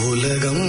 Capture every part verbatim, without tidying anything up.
உலகம்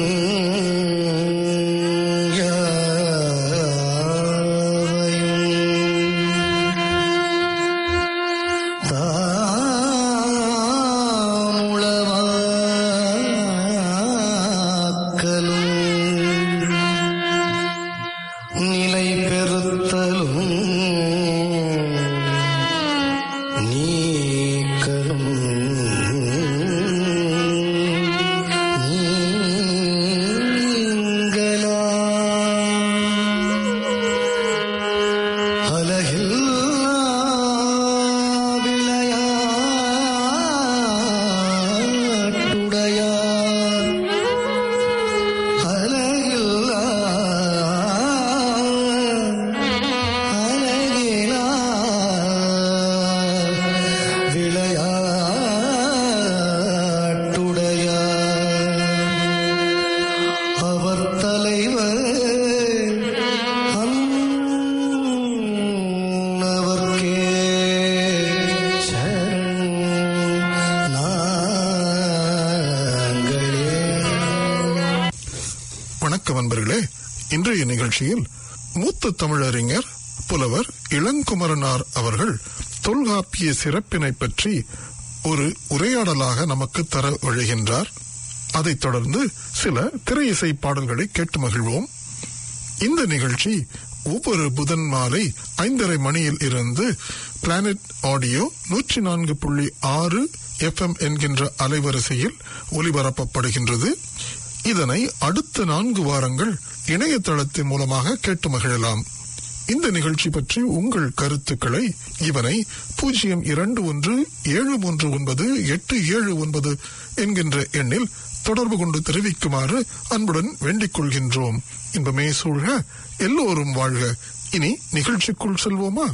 இன்றைய நிகழ்ச்சியில் மூத்த தமிழறிஞர் புலவர் இளங்குமரனார் அவர்கள் தொல்காப்பிய சிறப்பினை பற்றி ஒரு உரையாடலாக நமக்கு தர வழிகின்றார். அதைத் தொடர்ந்து சில திரை இசை பாடல்களை கேட்டு மகிழ்வோம். இந்த நிகழ்ச்சி ஒவ்வொரு புதன் மாலை ஐந்தரை மணியில் இருந்து பிளானட் ஆடியோ நூற்றி நான்கு புள்ளி ஆறு எஃப் எம் என்கின்ற அலைவரிசையில் ஒலிபரப்பப்படுகின்றது. இதனை அடுத்த நான்கு வாரங்கள் இணையதளத்தின் மூலமாக கேட்டு மகிழலாம். இந்த நிகழ்ச்சி பற்றி உங்கள் கருத்துக்களை இவனை பூஜ்ஜியம் இரண்டு ஒன்று ஏழு மூன்று ஒன்பது எட்டு ஏழு ஒன்பது என்கின்ற எண்ணில் தொடர்பு கொண்டு தெரிவிக்குமாறு அன்புடன் வேண்டிக் கொள்கின்றோம். இன்பமே சூழ்க, எல்லோரும் வாழ்க. இனி நிகழ்ச்சிக்குள் செல்வோமா?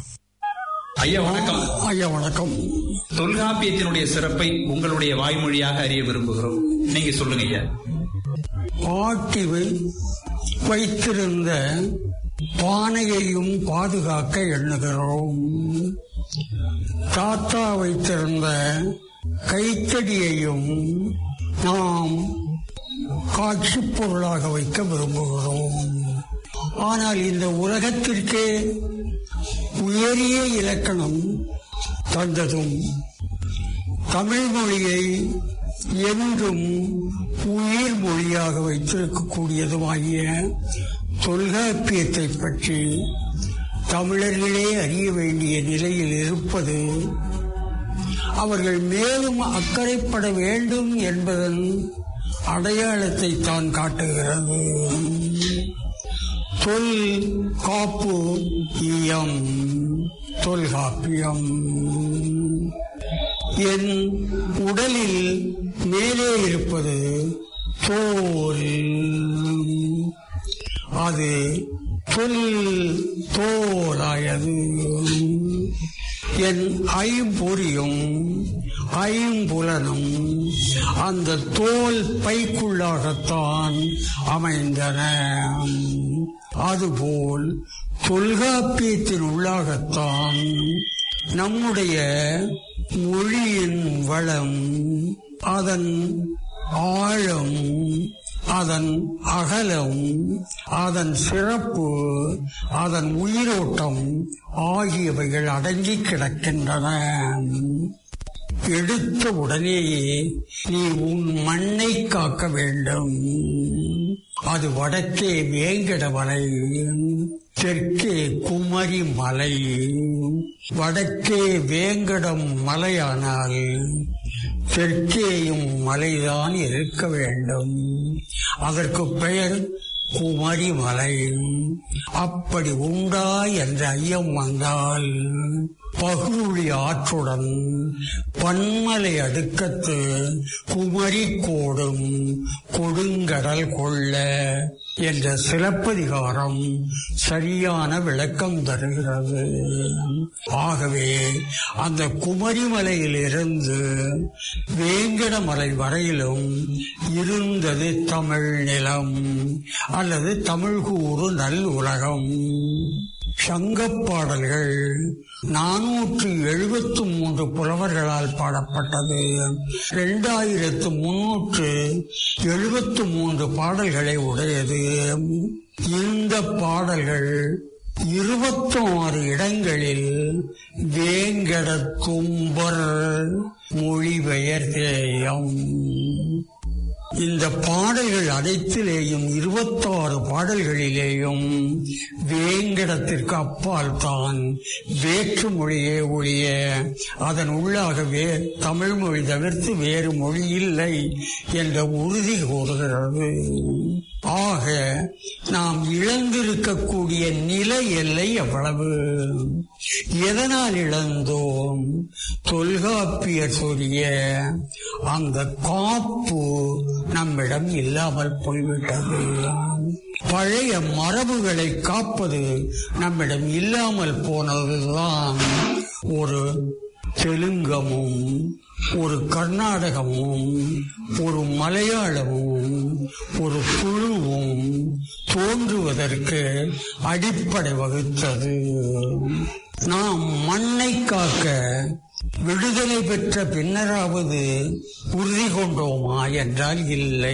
ஐயா வணக்கம். ஐயா வணக்கம். தொல்காப்பியத்தினுடைய சிறப்பை உங்களுடைய வாய்மொழியாக அறிய விரும்புகிறோம். நீங்க சொல்லுங்க ஐயா. ஆட்டி வைத்திருந்த பானையையும் பாதுகாக்க எண்ணுகிறோம். தாத்தா வைத்திருந்த கைத்தடியையும் நாம் காட்சி பொருளாக வைக்க விரும்புகிறோம். ஆனால் இந்த உலகத்திற்கே உயரிய இலக்கணம் தந்ததும் தமிழ் மொழியை என்றும் உயிர் மொழியாக வைத்திருக்கக்கூடியதுமாகிய தொல்காப்பியத்தை பற்றி தமிழர்களே அறிய வேண்டிய நிலையில் இருப்பது அவர்கள் மேலும் அக்கறைப்பட வேண்டும் என்பதன் அடையாளத்தை தான் காட்டுகிறது. தொல் காப்பு இயம் தொல்காப்பியம். என் உடலில் மேலே இருப்பது தோல், அது தொல் தோலாயது. என் ஐம்பொறியும் ஐம்புலனும் அந்த தோல் பைக்குள்ளாகத்தான் அமைந்தன. அதுபோல் தொல்காப்பியத்தின் உள்ளாகத்தான் நம்முடைய மொழியின் வளம், அதன் ஆழம், அதன் அகலம், அதன் சிறப்பு, அதன் உயிரோட்டம் ஆகியவைகள் அடங்கி கிடக்கின்றன. எடுத்த உடனேயே நீ உன் மண்ணை காக்க வேண்டும். அது வடக்கே வேங்கட மலை, தெற்கே குமரி மலை. வடக்கே வேங்கடம் மலையானால் தெற்கேயும் மலைதான் இருக்க வேண்டும். அதற்கு பெயர் குமரி மலை. அப்படி உண்டா என்ற ஐயம் வந்தால் பகுழி ஆற்றுடன் பன்மலை அடுக்கத்து குமரி கோடும் கொடுங்கடல் கொள்ள என்ற சிலப்பதிகாரம் சரியான விளக்கம் தருகிறது. ஆகவே அந்த குமரிமலையில் இருந்து வேங்கடமலை வரையிலும் இருந்தது தமிழ் நிலம் அல்லது தமிழ்கூறு நல் உலகம். சங்கப் பாடல்கள் நானூற்று எழுபத்து மூன்று புலவர்களால் பாடப்பட்டது. இரண்டாயிரத்து முன்னூற்று எழுபத்து மூன்று பாடல்களை உடையது. இந்த பாடல்கள் இருபத்தி ஆறு இடங்களில் வேங்கடத்தும்பர் மொழிபெயர்த்தேயம். இந்த பாடல்கள் அனைத்திலேயும் இருபத்தாறு பாடல்களிலேயும் வேங்கடத்திற்கு அப்பால் தான் வேற்று மொழியே ஒழிய அதன் உள்ளாகவே தமிழ் மொழி தவிர்த்து வேறு மொழி இல்லை என்ற உறுதி கூறுகிறது. ஆக நாம் இழந்திருக்கக்கூடிய நில எல்லை எவ்வளவு? எதனால் இழந்தோம்? தொல்காப்பியர் சொல்லிய அந்த காப்பு நம்மிடம் இல்லாமல் போய்விட்டது. பழைய மரபுகளை காப்பது நம்மிடம் இல்லாமல் போனதுதான் ஒரு தெலுங்கமும் ஒரு கர்நாடகமும் ஒரு மலையாளமும் ஒரு குழுவும் தோன்றுவதற்கு அடிப்படை வகுத்தது. நாம் மண்ணை காக்க விடுதலை பெற்ற பின்னராவது உறுதி கொண்டோமா என்றால் இல்லை.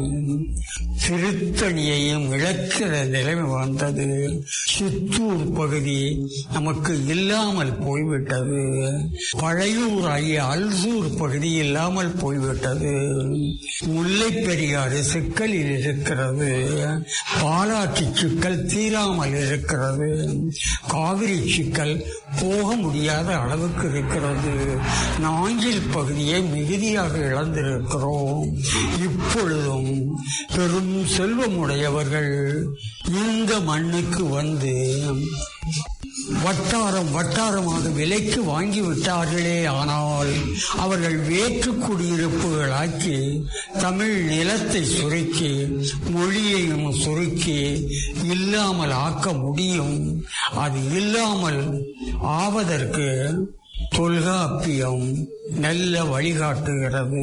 திருத்தணியையும் இழக்கிற நிலைமை வந்தது. சித்தூர் பகுதி நமக்கு இல்லாமல் போய்விட்டது. பழையூர் ஆகிய அல்சூர் பகுதி இல்லாமல் போய்விட்டது. முல்லை பெரியாறு சிக்கலில் இருக்கிறது. பாலாற்று சிக்கல் தீராமல் இருக்கிறது. காவிரி சிக்கல் போக முடியாத அளவுக்கு இருக்கிறது. நாஞ்சில் பகுதியை மிகுதியாக இழந்திருக்கிறோம். இப்பொழுதும் பெரும் செல்வமுடையவர்கள் இந்த மண்ணுக்கு வந்து வட்டாரம் வட்டாரமாக விலைக்கு வாங்கி விட்டார்களே, ஆனால் அவர்கள் வேற்று குடியிருப்புகளாக்கி தமிழ் நிலத்தை சுருக்கி மொழியையும் சுருக்கி இல்லாமல் ஆக்க முடியும். அது இல்லாமல் ஆவதற்கு தொல்காப்பியம் நல்ல வழிகாட்டுகிறது.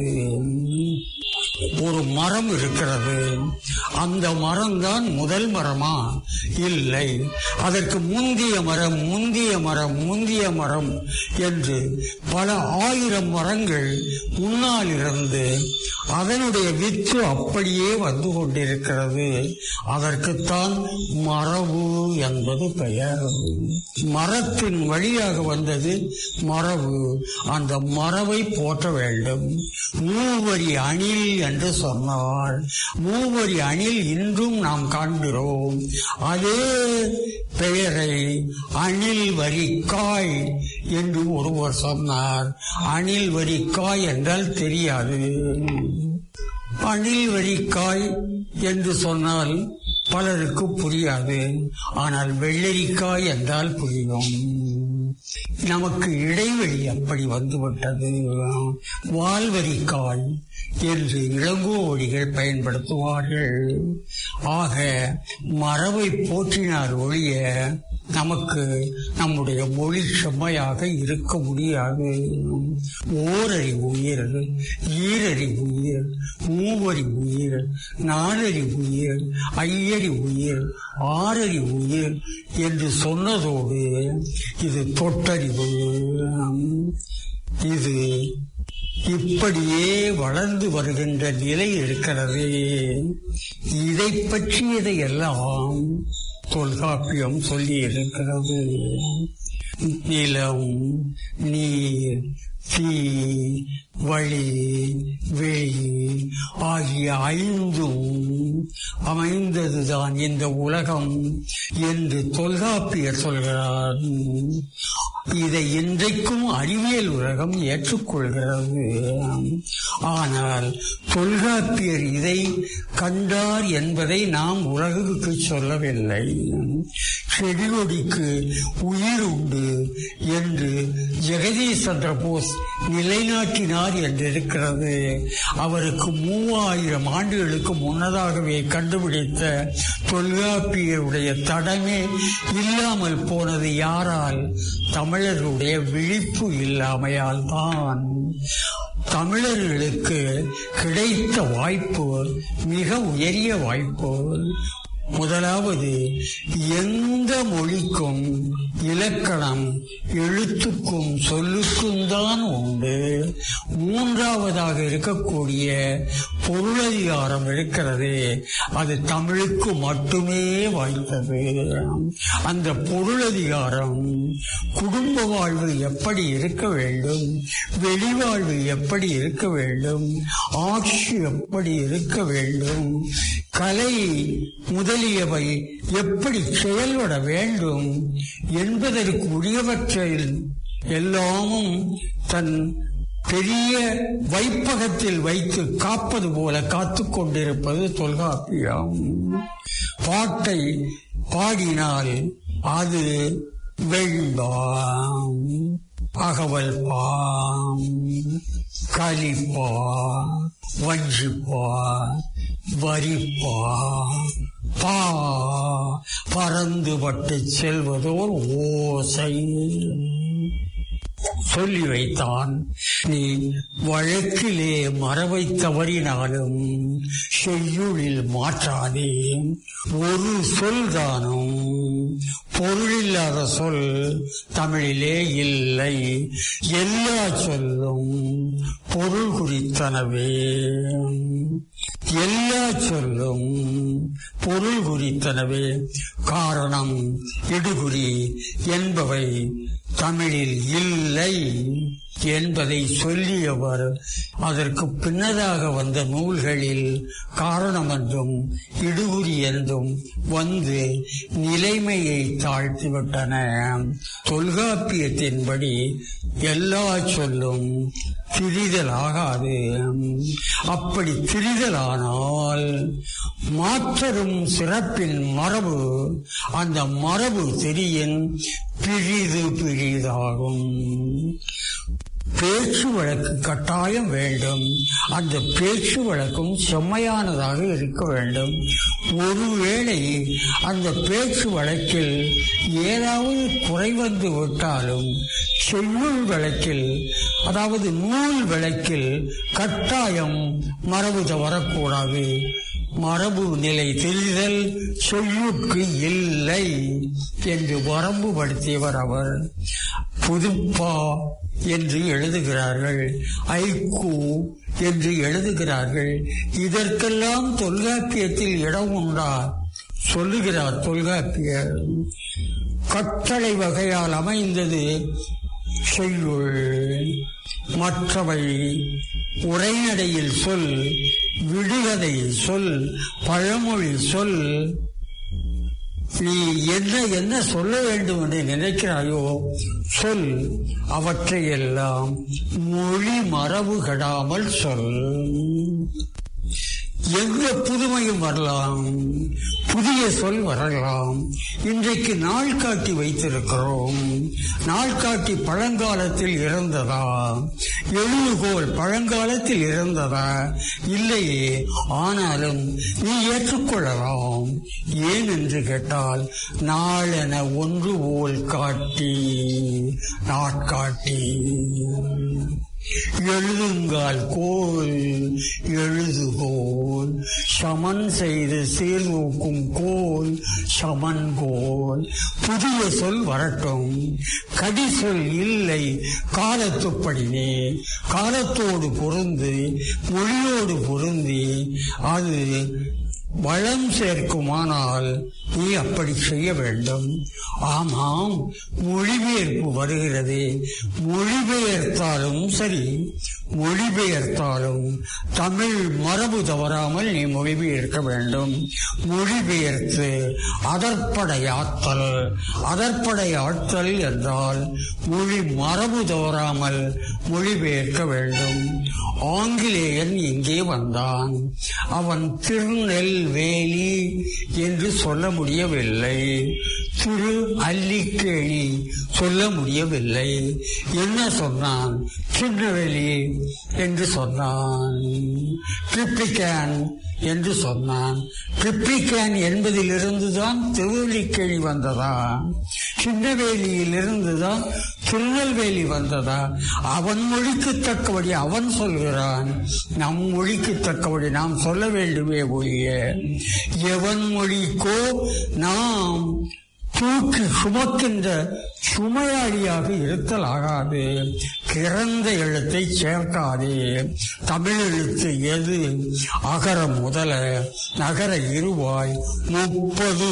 ஒரு மரம் இருக்கிறது. அந்த மரம் தான் முதல் மரமா? இல்லை. அதற்கு முந்திய மரம் முந்திய மரம் முந்திய மரம் என்று பல ஆயிரம் மரங்கள் முன்னால் இருந்து அதனுடைய வித்து அப்படியே வந்து கொண்டிருக்கிறது. அதற்குத்தான் மரபு என்பது பெயர். மரத்தின் வழியாக வந்தது மரபு. அந்த மரபை போற்ற வேண்டும். மூவரி அணில் என்று சொன்னார். மூவரி அணில் இன்றும் நாம் காண்கிறோம். அதே பெயரை அணில் வரிக்காய் என்று ஒருவர் சொன்னார். அணில் வரிக்காய் என்றால் தெரியாது. அணில் வரிக்காய் என்று சொன்னால் பலருக்கு புரியாது. ஆனால் வெள்ளரிக்காய் என்றால் புரியும். நமக்கு இடைவெளி அப்படி வந்துவிட்டது. வால்வரிக்காய் என்று இளங்கோவடிகள் பயன்படுத்துவார்கள். ஆக மரபை போற்றினார் ஒழிய நமக்கு நம்முடைய மொழி செம்மையாக இருக்க முடியாது. ஓரறி உயிர், ஈரறி உயிர், மூவரி உயிர், நாலறி உயிர், ஐயறி உயிர், ஆறறி உயிர் என்று சொன்னதோடு இது தொட்டறிவு. இது இப்படியே வளர்ந்து வருகின்ற நிலை இருக்கிறது. இதை பற்றியதை எல்லாம் தொல்காப்பியம் சொல்லி இருக்கிறது. நிலம், நீர், தீ, வழி, வெளி ஆகிய ஐந்தும் அமைந்ததுதான் இந்த உலகம் என்று தொல்காப்பியர் சொல்கிறார். இதை இன்றைக்கும் அறிவியல் உலகம் ஏற்றுக்கொள்கிறது. ஆனால் தொல்காப்பியர் இதை கண்டார் என்பதை நாம் உலகுக்கு சொல்லவில்லை. செடிகொடிக்கு உயிர் உண்டு என்று ஜெகதீஷ் சந்திர போஸ் நிலைநாட்டினார் என்றிருக்கிறது. அவருக்கு மூவாயிரம் ஆண்டுகளுக்கு முன்னதாகவே கண்டுபிடித்த தொல்காப்பியருடைய தடமே இல்லாமல் போனது யாரால்? தமிழர்களுடைய விழிப்பு இல்லாமையால் தான். தமிழர்களுக்கு கிடைத்த வாய்ப்பு மிக உயரிய வாய்ப்பு. முதலாவது, எந்த மொழிக்கும் இலக்கணம் எழுத்துக்கும் சொல்லுக்கும் தான் உண்டு. மூன்றாவதாக இருக்கக்கூடிய பொருளதிகாரம் இருக்கிறது, அது தமிழுக்கு மட்டுமே வாய்த்தது. அந்த பொருளதிகாரம் குடும்ப வாழ்வு எப்படி இருக்க வேண்டும், வெளிவாழ்வு எப்படி இருக்க வேண்டும், ஆட்சி எப்படி இருக்க வேண்டும், கலை முதலியவை எப்படி செயல்பட வேண்டும் என்பதற்கு உரியவற்றில் எல்லாமும் தன் பெரிய வைப்பகத்தில் வைத்து காப்பது போல காத்துக் கொண்டிருப்பது தொல்காப்பியம். பாட்டை பாடினால் அது வெண்பாம், அகவல் பாம், கலிப்பா, வஞ்சிப்பா, வரிப்பா, பா பறந்துபட்டு செல்வதோர் ஓசை. சொல்லி வைத்தான், நீ வழக்கிலே மரபை தவறினாலும் செய்யுளில் மாற்றாதே. ஒரு சொல் தானும் பொருளில்லாத சொல் தமிழிலே இல்லை. எல்லா சொல்லும் பொருள் குறித்தனவே. எல்லா சொல்லும் பொருள் குறித்தனவே. காரணம், இடுகுறி என்பவை தமிழில் இல்லை என்பதை சொல்லியவர் அதற்கு பின்னதாக வந்த நூல்களில் காரணம் என்றும் இடுகுறி என்றும் வந்து நிலைமையை தாழ்த்திவிட்டன. தொல்காப்பியத்தின்படி எல்லா சொல்லும் திரிதலாகாது. அப்படி திரிதலானால் மாற்றரும் சிறப்பின் மரபு, அந்த மரபு திரியின் பிரிது பிரிதாகும். பேச்சு வழக்கு கட்டாயம் வேண்டும். அந்த பேச்சு வழக்கும் செம்மையானதாக இருக்க வேண்டும். ஒருவேளை அந்த பேச்சு வழக்கில் ஏதாவது குறை வந்து விட்டாலும் செய்யுள் வழக்கில், அதாவது நூல் வழக்கில் கட்டாயம் மரபு தவறக்கூடாது. மரபு நிலை தெரிதல் சொல்லுக்கு இல்லை என்று வரம்பு படுத்தியவர் அவர். புதுப்பா என்று எழுதுகிறார்கள், ஐக்கூ என்று எழுதுகிறார்கள். இதற்கெல்லாம் தொல்காப்பியத்தில் இடம் உண்டா? சொல்லுகிறார் தொல்காப்பியர். கட்டளை வகையால் அமைந்தது செய்யுள், மற்றவை உரைநடையில் சொல், விடுகதையில் சொல், பழமொழி சொல். நீ என்ன என்ன சொல்ல வேண்டும் என்று நினைக்கிறாயோ சொல். அவற்றையெல்லாம் மொழி மரபு கெடாமல் சொல். எந்த புதுமையும் வரலாம், புதிய சொல் வரலாம். இன்றைக்கு நாள் காட்டி வைத்திருக்கிறோம். நாள் காட்டி பழங்காலத்தில் இருந்ததா? எழுதுகோல் பழங்காலத்தில் இருந்ததா? இல்லையே. ஆனாலும் நீ ஏற்றுக்கொள்ளலாம். ஏன் என்று கேட்டால், நாளென ஒன்று போல் காட்டி நாட்காட்டி எழுதுங்கால் கோல் எழுதுகோல், சமன் செய்து சீர்தூக்கும் கோல் சமன் கோல். புதிய சொல் வரட்டும். கடி சொல் இல்லை, காலத்துப்படினே காலத்தோடு பொருந்தி மொழியோடு பொருந்தி அது வளம் சேர்க்குமானால் நீ அப்படி செய்ய வேண்டும். ஆமாம், மொழிபெயர்ப்பு வருகிறது. மொழிபெயர்த்தாலும் சரி, மொழிபெயர்த்தாலும் தமிழ் மரபு தவறாமல் நீ மொழிபெயர்க்க வேண்டும். மொழிபெயர்த்து அதற்படையாத்தல். அதற்படையாற்றல் என்றால் மொழி மரபு தவறாமல் மொழிபெயர்க்க வேண்டும். ஆங்கிலேயன் இங்கே வந்தான். அவன் திருநெல்வேலி என்று சொல்ல முடியவில்லை, திரு அல்லிக்கேணி சொல்ல முடியவில்லை. என்ன சொன்னான்? திருநெல்வேலி என்று சொன்னான். ட்ரிப்ளிகேன் என்று சொன்னான். பிப்ளிகேன் என்பதிலிருந்துதான் திருவல்லிக்கேணி வந்ததா, சின்னவேலியில் இருந்துதான் திருநெல்வேலி வந்ததா? அவன் மொழிக்கு தக்கபடி அவன் சொல்கிறான், நம் மொழிக்கு தக்கபடி நாம் சொல்ல வேண்டுமே ஒழிய எவன் மொழிக்கோ நாம் தூக்கி சுமக்கின்ற சுமையாளியாக இருத்தல் ஆகாது. கிறந்த எழுத்தை சேர்க்காதே. தமிழ் எழுத்து எது? அகர முதல நகர இருவாய் முப்பது.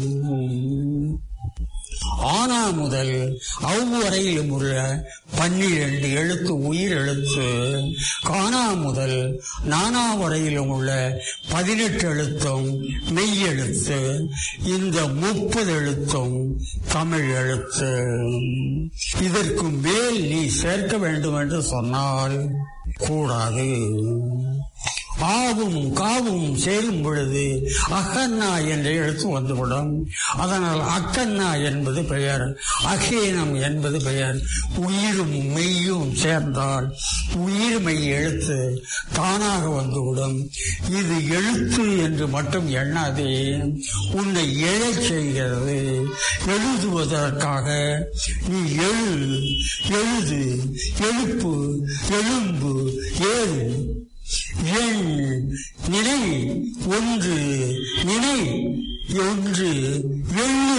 ஆனா முதல் அவ்வரையிலும் உள்ள பன்னிரண்டு எழுத்து உயிர் எழுத்து. காணா முதல் நானா வரையிலும் உள்ள பதினெட்டு எழுத்தும் மெய் எழுத்து. இந்த முப்பது எழுத்தும் தமிழ் எழுத்து. இதற்கு மேல் நீ சேர்க்க வேண்டும் என்று சொன்னால் கூடாது. ஆவும் காவும் சேரும் பொழுது அகன்னா என்ற எழுத்து வந்துவிடும். அதனால் அக்கன்னா என்பது பெயர், அகேனம் என்பது பெயர். உயிரும் மெய்யும் சேர்ந்தால் உயிர் மெய் எழுத்து தானாக வந்துவிடும். இது எழுத்து என்று மட்டும் எண்ணாதே, உன்னை எழச் செய்கிறது. எழுதுவதற்காக நீ எழு, எழுது, எழுப்பு, எழும்பு, ஏறு, எண், நினை, ஒன்று, நினை, ஒன்று, எண்ணு.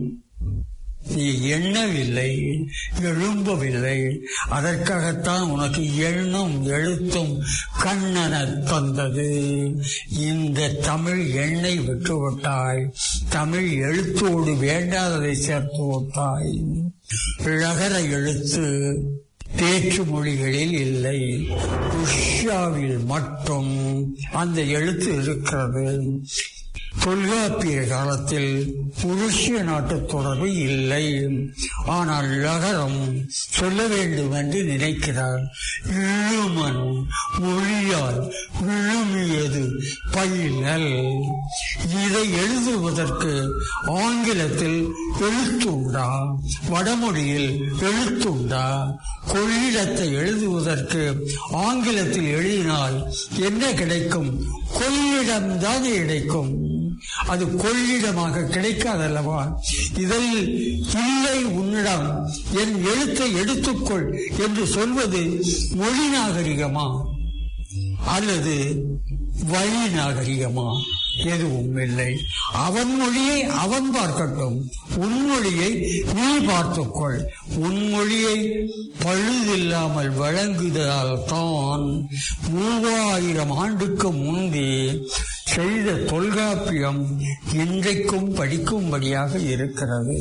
நீ எண்ணவில்லை, எழும்பவில்லை. அதற்காகத்தான் உனக்கு எண்ணும் எழுத்தும் கண்ணன தந்தது. இந்த தமிழ் எண்ணை விட்டுவிட்டாய், தமிழ் எழுத்தோடு வேண்டாததை சேர்த்து விட்டாய். ழகர எழுத்து பேச்சு மொழிகளில் இல்லை, ருஷ்யாவில் மட்டும் அந்த எழுத்து இருக்கிறது. தொல்காப்பிய காலத்தில் உருசிய நாட்டு தொடர்பு இல்லை. ஆனால் லகரம் சொல்ல வேண்டும் என்று நினைக்கிறார். இழுமன் மொழியால் விழுமியது பயிலல். இதை எழுதுவதற்கு ஆங்கிலத்தில் எழுத்துண்டா, வடமொழியில் எழுத்துண்டா? கொள்ளிடத்தை எழுதுவதற்கு ஆங்கிலத்தில் எழுதினால் என்ன கிடைக்கும்? கொள்ளிடம்தான் கிடைக்கும். அது கொள்ளிடமாக கிடைக்காதல்லவா? இதில் இல்லை உன்னிடம், என் எழுத்தை எடுத்துக்கொள் என்று சொல்வது மொழி நாகரிகமா அல்லது வழி நாகரிகமா? எதுவும் இல்லை. அவன் மொழியை அவன் பார்க்கட்டும், உன் மொழியை நீ பார்த்துக்கொள். உன் மொழியை பழுதில்லாமல் வழங்குவதால் தான் மூவாயிரம் ஆண்டுக்கு முன்பே செய்த தொல்காப்பியம் இன்றைக்கும் படிக்கும்படியாக இருக்கிறது.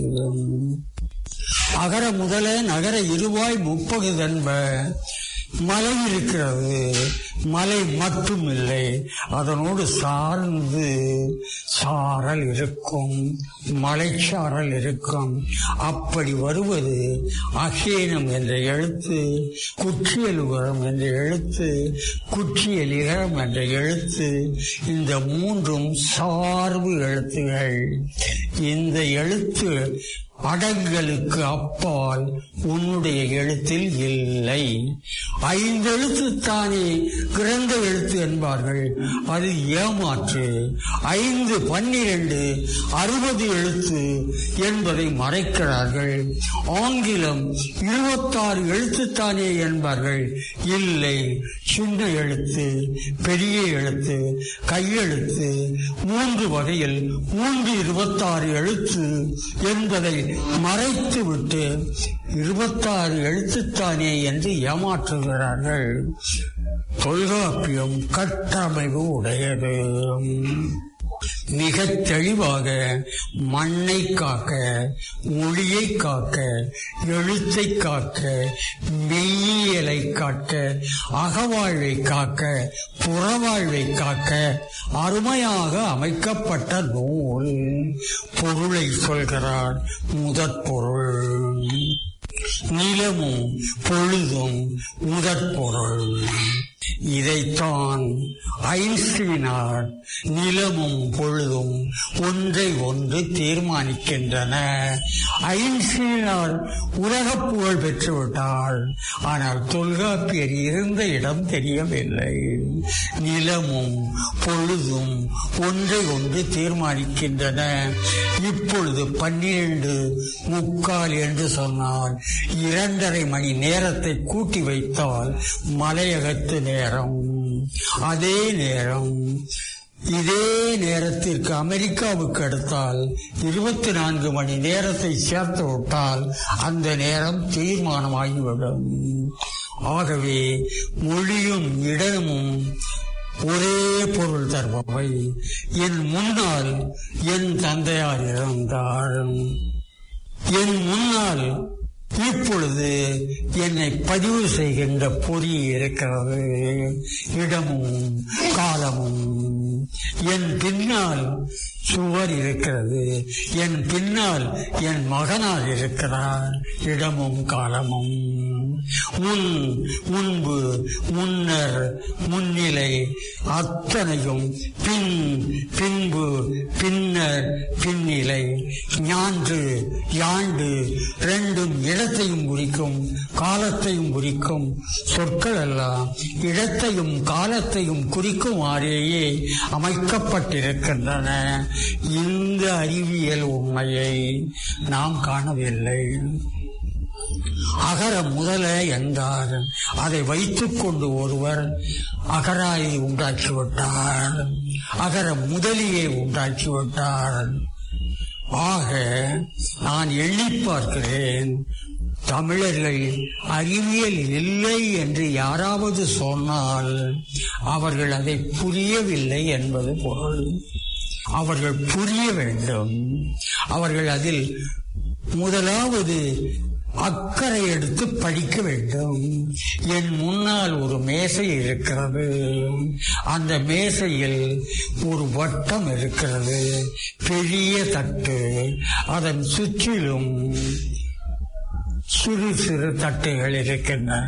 அகர முதல நகர இருவாய் முப்பது தன்ப. மலை இருக்கிறது, மலை மட்டும் இல்லை, அதனோடு சார்ந்து சாரல் இருக்கும், மலைச்சாரல் இருக்கும். அப்படி வருவது அகேனம் என்ற எழுத்து, குற்றியலுகரம் என்ற எழுத்து, குற்றியலிகரம் என்ற எழுத்து. இந்த மூன்றும் சார்பு எழுத்துகள். இந்த எழுத்து அடங்களுக்கு அப்பால் உன்னுடைய எழுத்தில் இல்லை. ஐந்து எழுத்து தானே கிரந்த எழுத்து என்பார்கள், அது ஏமாற்று. ஐந்து பன்னிரண்டு அறுபது எழுத்து என்பதை மறைக்கிறார்கள். ஆங்கிலம் இருபத்தாறு எழுத்துத்தானே என்பார்கள், இல்லை. சின்ன எழுத்து, பெரிய எழுத்து, கையெழுத்து, மூன்று வகையில் மூன்று இருபத்தாறு எழுத்து என்பதை மறைத்துவிட்டு இருபத்தாறு எழுத்துத்தானே என்று ஏமாற்றுகிறார்கள். தொல்காப்பியம் கட்டமைப்பு உடையது. மிக தெளிவாக மண்ணை காக்க, மொழியை காக்க, எழுத்தை காக்க, மெய்யியலை காக்க, அகவாழ்வை காக்க, புறவாழ்வை காக்க அருமையாக அமைக்கப்பட்ட நூல். பொருளை சொல்கிறார். முதற் பொருள் நிலமும் பொழுதும் முதற் பொருள். இதைத்தான் ஐன்ஸ்டீனார் நிலமும் பொழுதும் ஒன்றை ஒன்று தீர்மானிக்கின்றன. ஐன்ஸ்டீனார் உலக புகழ் பெற்றுவிட்டார், ஆனால் தொல்காப்பியர் இருந்த இடம் தெரியவில்லை. நிலமும் பொழுதும் ஒன்றை ஒன்று தீர்மானிக்கின்றன. இப்பொழுது பன்னிரண்டு முக்கால் என்று சொன்னால் இரண்டரை மணி நேரத்தை கூட்டி வைத்தால் மலையகத்து நேரம். அதே நேரம் இதே நேரத்திற்கு அமெரிக்காவுக்கு அடுத்தால் இருபத்தி நான்கு மணி நேரத்தை சேர்த்து விட்டால் அந்த நேரம் தீர்மானமாகிவிடும். ஆகவே மொழியும் இடமும் ஒரே பொருள் தருபவை. என் முன்னால் என் தந்தையார் இருந்தார். என் முன்னால் இப்பொழுது என்னை பதிவு செய்கின்ற பொறி இருக்கிறது. இடமும் காலமும். என் பின்னால் சுவர் இருக்கிறது. என் பின்னால் என் மகனார் இருக்கிறார். இடமும் காலமும். முன், முன்பு, முன்னர், முன்னிலை அத்தனையும் பின், பின்பு, பின்னர், பின்னிலை. ஞான்று, யாண்டு ரெண்டும் இடத்தையும் குறிக்கும் காலத்தையும் குறிக்கும் சொற்கள் எல்லாம் இடத்தையும் காலத்தையும் குறிக்குமாறேயே அமைக்கப்பட்டிருக்கின்றன. இந்த அறிவியல் உண்மையை நாம் காணவில்லை. அகர முதல என்றார். அதை வைத்துக் கொண்டு ஒருவர் அகராயை உண்டாக்கிவிட்டார், அகர முதலியை உண்டாக்கிவிட்டார். ஆக நான் எண்ணி பார்க்கிறேன், தமிழர்கள் அறிவியல் இல்லை என்று யாராவது சொன்னால் அவர்கள் அதை புரியவில்லை என்பது பொருள். அவர்கள் புரிய வேண்டும். அவர்கள் அதில் முதலாவது அக்கறை எடுத்து படிக்க வேண்டும். என் முன்னால் ஒரு மேசை இருக்கிறது. அந்த மேசையில் ஒரு வட்டம் இருக்கிறது, பெரிய தட்டு. அதன் சுற்றிலும் சிறு சிறு தட்டுகள் இருக்கின்றன.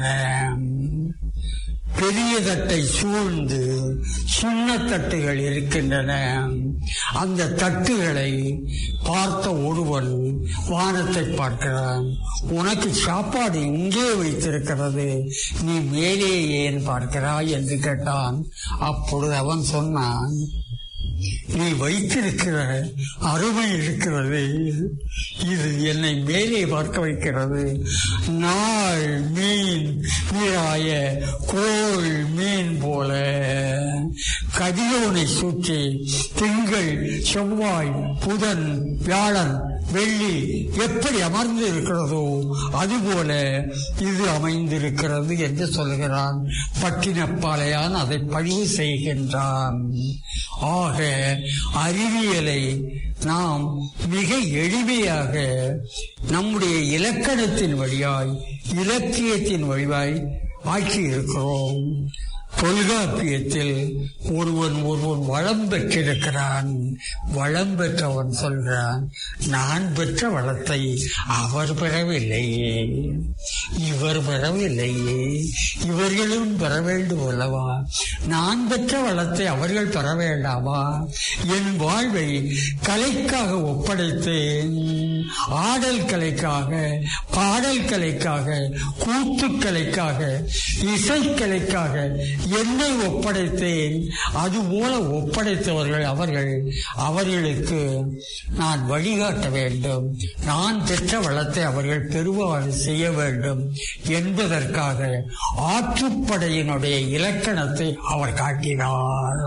பெரிய தட்டை சூழ்ந்து சின்ன தட்டுகள் இருக்கின்றன. அந்த தட்டுகளை பார்த்த ஒருவன் வானத்தை பார்க்கிறான். உனக்கு சாப்பாடு இங்கே வைத்திருக்கிறது, நீ மேலே ஏன் பார்க்கிறாய் என்று கேட்டான். அப்பொழுது அவன் சொன்னான், நீ வைத்திருக்கிற அருமை இருக்கிறது, இது என்னை மேலே பார்க்க வைக்கிறது. நாள் மீன் நீராய கோள் மீன் போல கதிரோனை சுற்றி திங்கள் செவ்வாய் புதன் வியாழன் வெள்ளி எப்படி அமர்ந்து இருக்கிறதோ அதுபோல இது அமைந்திருக்கிறது என்று சொல்கிறான். பட்டினப்பாளையான் அதை பதிவு செய்கின்றான். ஆக அறிவியலை நாம் மிக எளிமையாக நம்முடைய இலக்கணத்தின் வழியாய் இலக்கியத்தின் வழியாய் ஆக்கி இருக்கிறோம். தொல்காப்பியத்தில் ஒருவன் ஒருவன் வளம் பெற்றிருக்கிறான். வளம் பெற்றவன் சொல்கிறான், நான் பெற்ற வளத்தை அவர் பெறவில்லையே, இவர் பெறவில்லையே, இவர்களும் பெற வேண்டும் அல்லவா? நான் பெற்ற வளத்தை அவர்கள் பெற வேண்டாமா? என் வாழ்வை கலைக்காக ஒப்படைத்தேன். ஆடல் கலைக்காக, பாடல் கலைக்காக, கூத்துக்கலைக்காக, இசைக்கலைக்காக என்னை ஒப்படைத்தேன். அதுபோல ஒப்படைத்தவர்கள் அவர்கள். அவர்களுக்கு நான் வழிகாட்ட வேண்டும். நான் பெற்ற வளத்தை அவர்கள் பெறுவாறு செய்ய வேண்டும் என்பதற்காக ஆற்றுப்படையினுடைய இலக்கணத்தை அவர் காட்டினார்.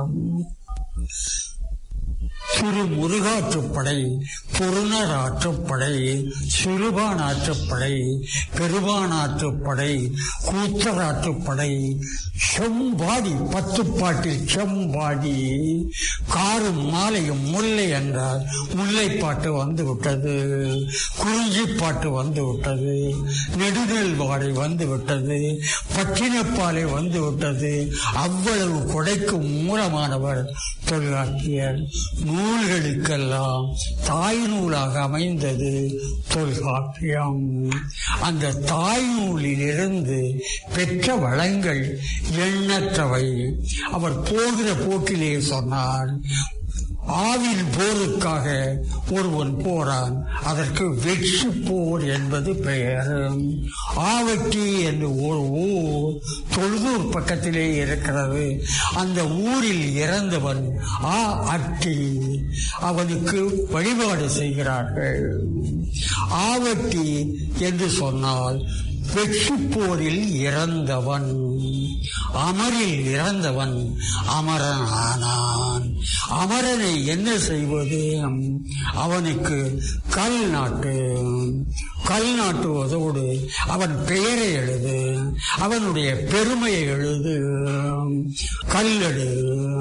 சிறு முருகாற்றுப்படை, பொருணர் ஆற்றுப்படை, சிறுபான் ஆற்றுப்படை, பெருபான் ஆற்றுப்படை, கூத்தர் ஆற்றுப்படை, செம்பாடி, பத்து பாட்டில் செம்பாடி. காரும் மாலையும் முல்லை என்றால் முல்லைப்பாட்டு வந்து விட்டது, குறிஞ்சி பாட்டு வந்து விட்டது, நெடுநெல் வாடை வந்து விட்டது, பட்டினப்பாலை வந்து விட்டது. அவ்வளவு கொடைக்கும் மூலமானவர் தொல்காப்பியர். நூல்களுக்கெல்லாம் தாய் தாய்நூலாக அமைந்தது தொல்காப்பியம். அந்த தாய்நூலிலிருந்து பெற்ற வளங்கள் எண்ணற்றவை. அவர் போகிற போக்கிலே சொன்னார், ஆவில் போருக்காக ஒருவன் போறான், அதற்கு வெற்றி போர் என்பது பெயர். ஆவட்டி என்று ஒரு ஊர் தொழுதூர் பக்கத்திலே இருக்கிறது. அந்த ஊரில் இறந்தவன் ஆ அட்டி, அவனுக்கு வழிபாடு செய்கிறார்கள். ஆவட்டி என்று சொன்னால் வெற்றி போரில் இறந்தவன், அமரில் இறந்தவன் அமரன் ஆனான். அமரனை என்ன செய்வது? அவனுக்கு கல் நாட்டு, கல் நாட்டுவதோடு அவன் பெயரை எழுது, அவனுடைய பெருமையை எழுது, கல்லெடு.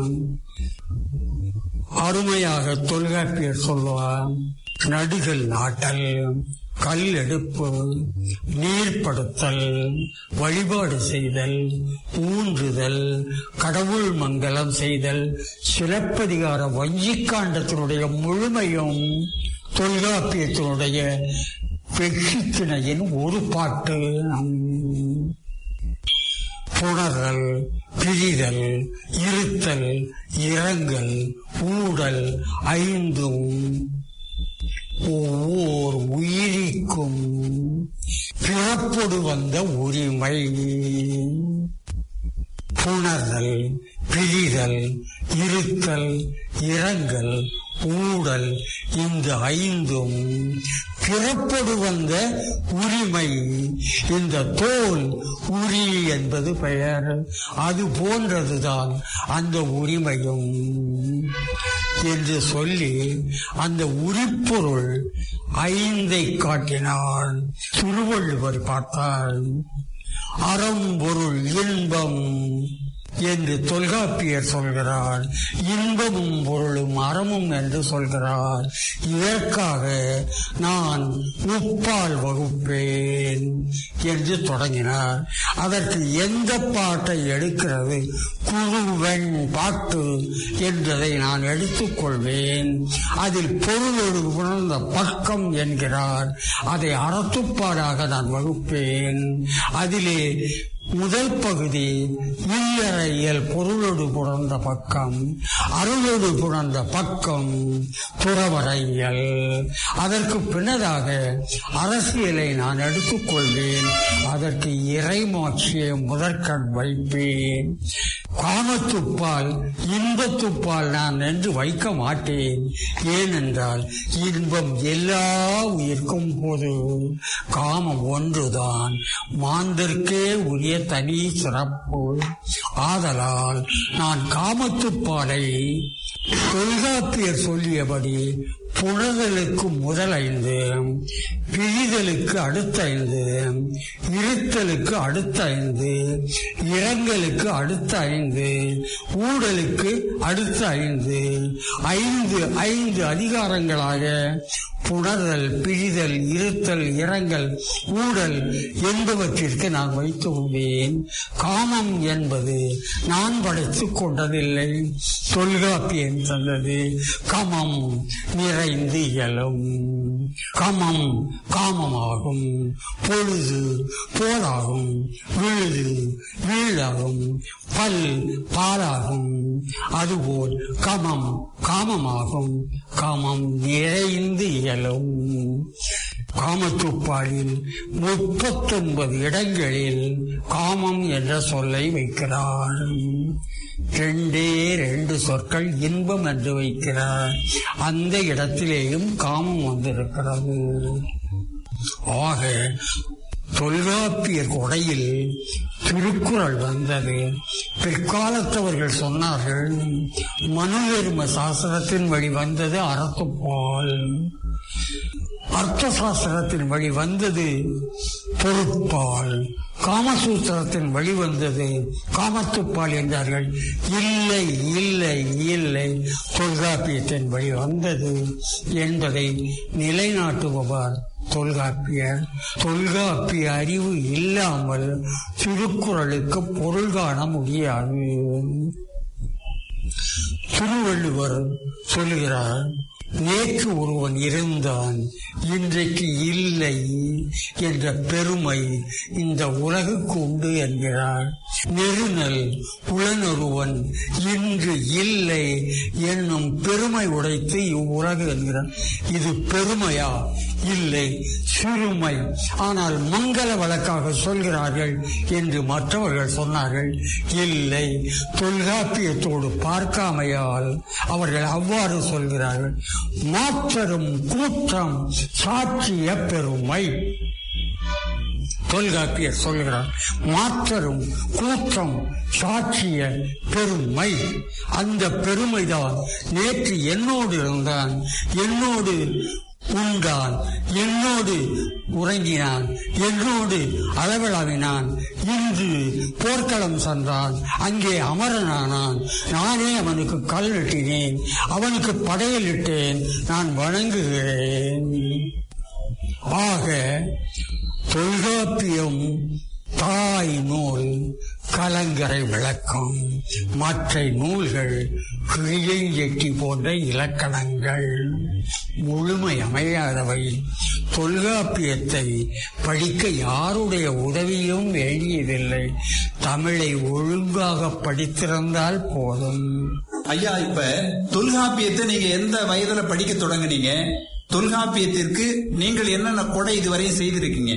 அருமையாக தொல்காப்பியர் சொல்லுவான், நடுகள் நாட்டல், கல் எடுப்பு, நீர்ப்படுத்தல், வழிபாடு செய்தல், ஊன்றுதல், கடவுள் மங்கலம் செய்தல். சிலப்பதிகார வஞ்சிக்காண்டத்தினுடைய முழுமையும் தொல்காப்பியத்தினுடைய வெற்றித்திணையின் ஒரு பாட்டு. புணர்தல், பிரிதல், இருத்தல், இரங்கல், ஊடல் ஐந்தும் ஒவ்வொரு உயிரிக்கும் பிறப்பொடு வந்த உரிமை. புணர்தல், பிரிதல், இருத்தல், இரங்கல், ஊடல், இந்த ஐந்தும் பிறப்பொடு வந்த உரிமை. இந்த தோல் உரி என்பது பெயர், அது போன்றதுதான் அந்த உரிமையும் என்று சொல்லி அந்த உரிப்பொருள் ஐந்தை காட்டினார். திருவள்ளுவர் பார்த்தால் அறம்பொருள் இன்பம் என்று தொல்காப்பியர் சொல்கிறார், இன்பமும் பொருளும் அறமும் என்று சொல்கிறார். இதற்காக நான் முப்பால் வகுப்பேன் என்று தொடங்கினார். அதற்கு எந்த பாட்டை எடுக்கிறது? குழுவெண் பாட்டு என்றதை நான் எடுத்துக்கொள்வேன். அதில் பொருளோடு உணர்ந்த பக்கம் என்கிறார். அதை அறத்துப்பாடாக நான் வகுப்பேன். அதிலே முதல் பகுதி இல்லறையியல் பொருளோடு புணர்ந்த பக்கம், அருளோடு புணர்ந்த பக்கம் துறவரையியல். அதற்கு பின்னதாக அரசியலை நான் எடுத்துக்கொள்வேன். அதற்கு இறைமாட்சியை முதற்கண் வைப்பேன். காமத்துப்பால் இன்பத்துப்பால் நான் என்று வைக்க மாட்டேன். ஏனென்றால் இன்பம் எல்லா உயிர்க்கும் போது, காமம் ஒன்றுதான் மாந்தர்க்கே உரிய தனி சிறப்பு. ஆதலால் நான் காமத்துப்பாலை தொல்காப்பியர் சொல்லியபடி புணர்தலுக்கு முதல் ஐந்து, பிரிதலுக்கு அடுத்த ஐந்து, இருத்தலுக்கு அடுத்த ஐந்து, இரங்கலுக்கு அடுத்த ஐந்து, ஊடலுக்கு அடுத்த ஐந்து, ஐந்து ஐந்து அதிகாரங்களாக புணர்தல், பிரிதல், இருத்தல், இரங்கல், ஊடல் என்பவற்றிற்கு நான் வைத்து உள்ளேன். காமம் என்பது நான் படைத்துக் கொண்டதில்லை, தொல்காப்பியன் தந்தது. கமம் நிறைந்து இயலும். கமம் காமமாகும், பொழுது போலாகும், விழுது வீழாகும், பல் பாலாகும். அதுபோல் கமம் காமமாகும், காமம் நிறைந்து இயலும். காமத்துப்பாலில் முப்பத்தொன்பது இடங்களில் காமம் என்ற சொல்லை வைக்கிறார். ரெண்டே ரெண்டு சொற்கள் இன்பம் என்று வைக்கிறார். அந்த இடத்திலேயும் காமம் வந்திருக்கிறது. ஆக தொல்காப்பியர் கொடையில் திருக்குறள் வந்தது. பிற்காலத்தவர்கள் சொன்னார்கள், மனு தர்ம சாஸ்திரத்தின் வழி வந்தது அறத்துப்பால், அர்த்த சாஸ்திரத்தின் வழி வந்தது பொருட்பால், காமசூத்திரத்தின் வழி வந்தது காமத்துப்பால் என்றார்கள். இல்லை இல்லை இல்லை, தொல்காப்பியத்தின் வழி வந்தது என்பதை நிலைநாட்டுபவர் தொல்காப்பியர். தொல்காப்பிய அறிவு இல்லாமல் திருக்குறளுக்கு பொருள் காண முடியாது. திருவள்ளுவர் சொல்லுகிறார், நேற்று ஒருவன் இருந்தான், இன்றைக்கு இல்லை என்ற பெருமை இந்த உலகுக்கு உண்டு என்கிறார். நெருநல் புலனொருவன் இன்று இல்லை என்னும் பெருமை உடைத்து இவ்வுலகு என்கிறார். இது பெருமையா? இல்லை, சிறுமை. ஆனால் மங்கள வழக்காக சொல்கிறார்கள் என்று மற்றவர்கள் சொன்னார்கள். இல்லை, தொல்காப்பியத்தோடு பார்க்காமையால் அவர்கள் அவ்வாறு சொல்கிறார்கள். மாற்றரும் கூற்றம் சாட்சிய பெருமை. தொல்காப்பியர் சொல்கிறார், மாற்றரும் கூற்றம் சாட்சிய பெருமை. அந்த பெருமைதான் நேற்று என்னோடு இருந்தான், என்னோடு உண்டான், என்னோடு உறங்கினான், என்னோடு அளவளாவினான், இன்று போர்க்களம் சென்றான், அங்கே அமரனானான், நானே அவனுக்கு கல் நட்டினேன், அவனுக்கு படையலிட்டேன், நான் வணங்குகிறேன். ஆக தொல்காப்பியம் தாய் நூல், கலங்கரை விளக்கம், மற்ற நூல்கள் கிழியை எட்டி போன்ற இலக்கணங்கள் முழுமை அமையாதவை. தொல்காப்பியத்தை படிக்க யாருடைய உதவியும் வேண்டியதில்லை. தமிழை ஒழுங்காக படித்திருந்தால் போதும். ஐயா, இப்ப தொல்காப்பியத்தை நீங்க எந்த வயதுல படிக்க தொடங்குனீங்க? தொல்காப்பியத்திற்கு நீங்கள் என்னென்ன கொடை இதுவரையும் செய்திருக்கீங்க?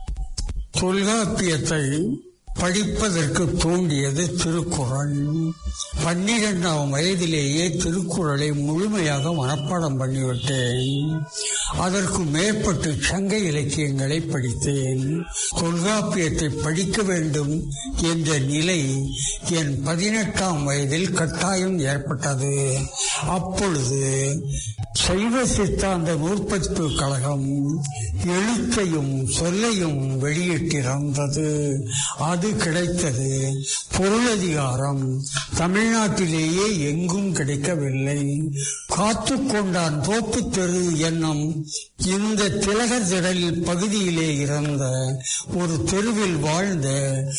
தொல்காப்பியத்தை படிப்பதற்கு தூண்டியது திருக்குறள். பன்னிரெண்டாம் வயதிலேயே திருக்குறளை முழுமையாக மனப்பாடம் பண்ணிவிட்டேன். அதற்கு மேற்பட்டு சங்க இலக்கியங்களை படித்தேன். தொல்காப்பியத்தை படிக்க வேண்டும் என்ற நிலை என் பதினெட்டாம் வயதில் கட்டாயம் ஏற்பட்டது. அப்பொழுது சைவ சித்தாந்த நூற்பதிப்பு கழகம் எழுத்தையும் சொல்லையும் வெளியிட்டிருந்தது. அது கிடைத்தது. பொருளதிகாரம் தமிழ்நாட்டிலேயே எங்கும் கிடைக்கவில்லை. காத்து கொண்டான் தோப்பு தெரு என்னும் இந்த திலகர் திடல் பகுதியிலே இருந்த ஒரு தெருவில் வாழ்ந்த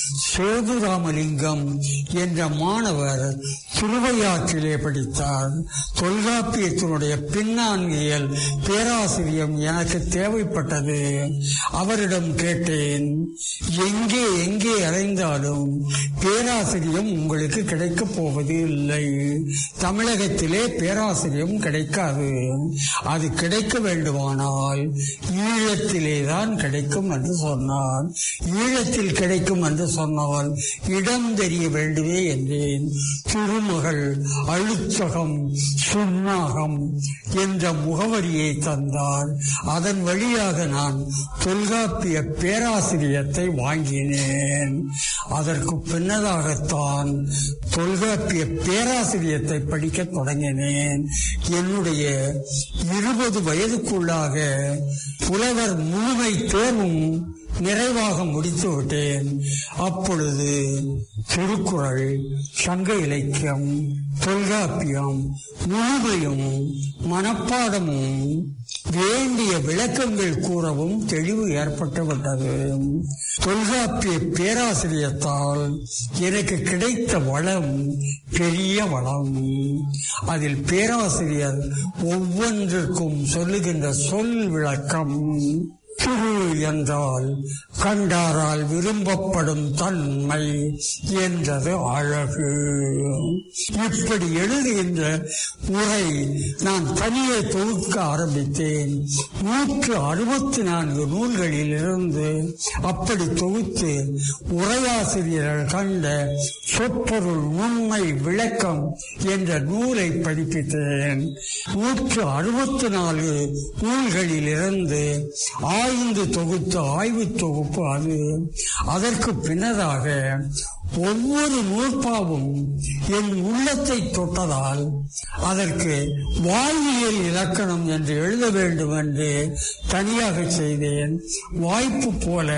சேதுராமலிங்கம் என்ற மாணவர் திருவையாற்றிலே படித்தார். தொல்காப்பியத்தினுடைய பின்னான்கியல் பேராசிரியம் எனக்கு தேவைப்பட்டது. அவரிடம் கேட்டேன், எங்கே எங்கே அலைந்தாலும் பேராசிரியம் உங்களுக்கு கிடைக்கப் போவது இல்லை. தமிழகத்திலே பேராசிரியம் கிடைக்காது. அது கிடைக்க வேண்டுமானால் ஈழத்திலே தான் கிடைக்கும் என்று சொன்னார். ஈழத்தில் கிடைக்கும் என்று சொன்னால் இடம் தெரிய வேண்டுமே என்றேன். திருமகள் அழுத்தகம் சுன்னாகம் என்ற முகவரியை தந்தார். அதன் வழியாக நான் தொல்காப்பிய பேராசிரியத்தை வாங்கினேன். அதற்கு பின்னதாகத்தான் தொல்காப்பிய பேராசிரியத்தை படிக்க தொடங்கினேன். என்னுடைய இருபது வயதுக்குள்ளாக புலவர் முழுமை தேர்வும் நிறைவாக முடித்து விட்டேன். அப்பொழுது திருக்குறள், சங்க இலக்கியம், தொல்காப்பியம் முழுமையும் மனப்பாடமும் வேண்டிய விளக்கங்கள் கூறவும் தெளிவு ஏற்பட்டுவிட்டது. தொல்காப்பிய பேராசிரியத்தால் எனக்கு கிடைத்த வளம் பெரிய வளம். அதில் பேராசிரியர் ஒவ்வொன்றிற்கும் சொல்லுகின்ற சொல் விளக்கம். திரு என்றால் கண்டாரால் விரும்பப்படும் தன்மை என்றது அழகு. இப்படி எழுதுகின்ற உரை நான் தனியே தொகுக்க ஆரம்பித்தேன். நூற்று அறுபத்தி நான்கு நூல்களில் இருந்து அப்படி தொகுத்து உரையாசிரியர்கள் கண்ட சொற்பொருள் உண்மை விளக்கம் என்ற நூலை பதிப்பித்தேன். நூற்று அறுபத்தி நான்கு நூல்களில் இருந்து ஆய்ந்து தொகுத்த ஆய்வு தொகுப்பு அது. அதற்கு பின்னதாக ஒவ்வொரு நூற்பாவும் என் உள்ளத்தை தொட்டதால் அதற்கு வாழ்வியல் இலக்கணம் என்று எழுத வேண்டும் என்று தனியாக செய்தேன். வாய்ப்பு போல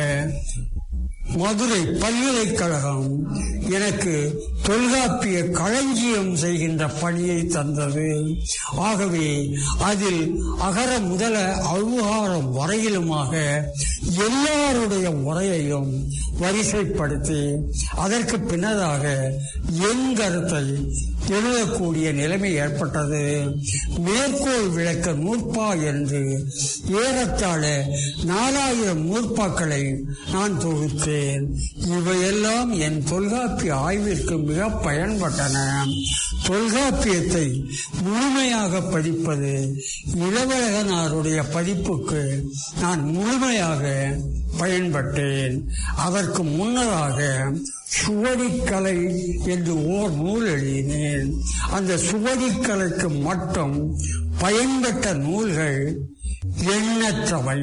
மதுரை பல்கலைக்கழகம் எனக்கு தொல்காப்பிய களஞ்சியம் செய்கின்ற பணியை தந்தது. ஆகவே அதில் அகர முதல அழுகாரம் வரையிலுமாக எல்லாருடைய உரையையும் வரிசைப்படுத்தி அதற்கு பின்னதாக என் கருத்தை எழுதக்கூடிய நிலைமை ஏற்பட்டது. மேற்கோள் விளக்க நூற்பா என்று ஏறத்தாழ நாலாயிரம் நூற்பாக்களை நான் தொகுத்தேன். இவையெல்லாம் என் தொல்காப்பிய ஆய்விற்கு மிக பயன்பட்டன. தொல்காப்பியத்தை முழுமையாக பதிப்பது இளவழகனாருடைய பதிப்புக்கு நான் முழுமையாக பயன்பட்டேன். அதற்கு முன்னதாக சுவடிக்கலை என்று ஓர் நூல் எழுதினேன். அந்த சுவடிக்கலைக்கு மட்டும் பயன்பட்ட நூல்கள் எண்ணற்றவை.